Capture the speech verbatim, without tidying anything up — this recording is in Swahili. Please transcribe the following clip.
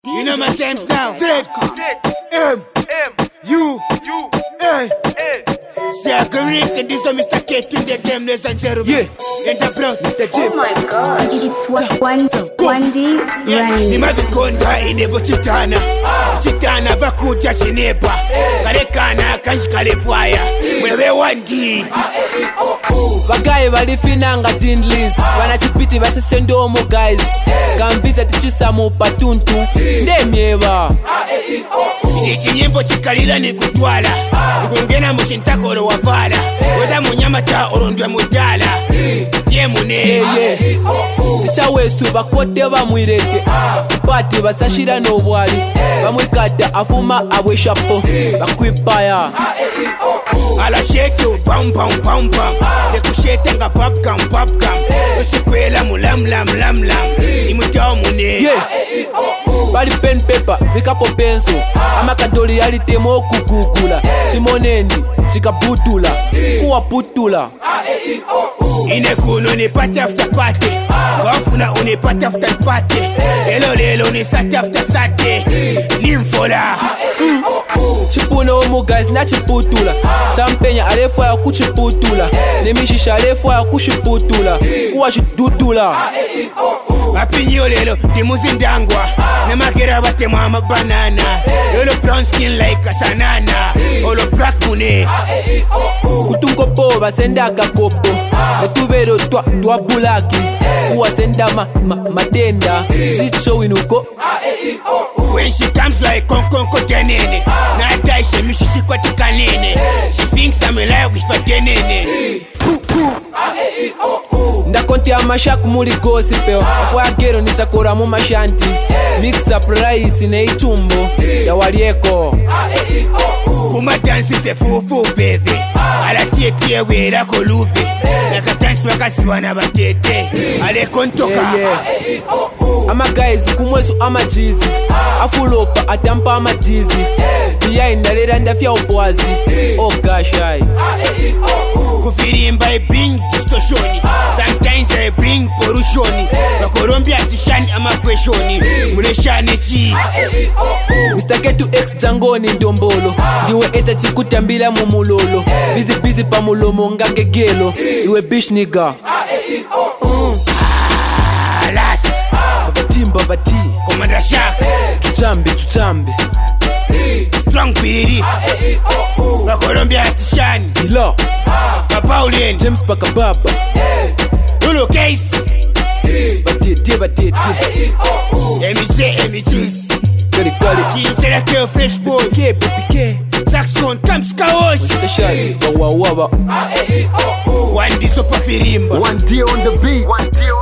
You know my times now. Z M U A. See I connect and this is Mister K in the game, ladies and gentlemen. Yeah. Enter bro, Mister J. Oh my God. It's one one D running. Ni mavikonda inebo chitana. Chitana vakuja chinepa. Kale kana kanshi kale fire. Mwewe one D. Bagaye balifinanga dindlis. Wanachipiti basesendo mo guys. Kambiza tichisa mu patuntu. Ndemyeba. Ichi nyimbo chikalila ni kutwala. Nikungena muchintakoro wavala. Weda munyamata orondwe mudala. Tie mune. Yeah, yeah. Ticha wesu bakote bamwirete. Pati basashira no bwali. Bamwikata afuma abwe shapo. Bakwipaya. Ala shake you pam pam pam pam. Dekushete nga popcam popcam. Uchikwela mulam lam lam lam. Imutao mune. Yeah. Bali pen paper, vikapo penso. Amakadoli yali temo kukukula. Chimonendi, chikabutula. Kuwa putula. Ine kuno ni party after party. Gafuna uni party after party. Elo lelo ni sati after sati. Nimfola. Chipuna omu guys na chiputula. Champenya alefwa ya kuchiputula. Nemishisha alefwa ya kuchiputula. Kuwa chidutula. Apinyo lelo di muzindangwa. Namakera bate mama banana. Olo brown skin like a sanana. Olo black mune. Kutunko po basenda kakopo. Netubero twa twa bulaki. Kuwa senda ma, ma matenda. Zicho inuko. When she comes like kon kon ko tenene. Na dai she mi shi kwa tikanene. She thinks I'm in love with her tenene. Ndakonti amashaku muli gospel. Afwa gero ni chakora mu mashanti. Mix up rice na ichumbo ya walieko. Kuma dansi se fufu baby. Ala tie tie wera ko luve. Naka dance makasi wana batete. Ale kontoka. Yeah, yeah. Ama guys kumwesu ama jizi. Afulopa atampa ama dizi. Iya indalera ndafia ubwazi. Oh gosh I. Kufirimba I bring distortion. Sometimes I bring pollution. Bakorombia tishani ama kweshoni. Muleshane chi. Mister K to X jangoni ndombolo. Diwe eta chikutambila mumulolo. Busy busy pa mulomo ngake gelo. Iwe bitch nigga. Ah, last. Babati babati. Commander Shark. Chuchambe chuchambe. Strong piriri. Bakorombia tishani. Ilo. Paulien James Pakababa. Lulu case. Batete batete. Emiche emichis. Gali gali. Kinchera keo fresh boy. K baby K. Jackson comes kaosh. Special. Wawa wawa. One D sopa firimba. One D on the beat. One D on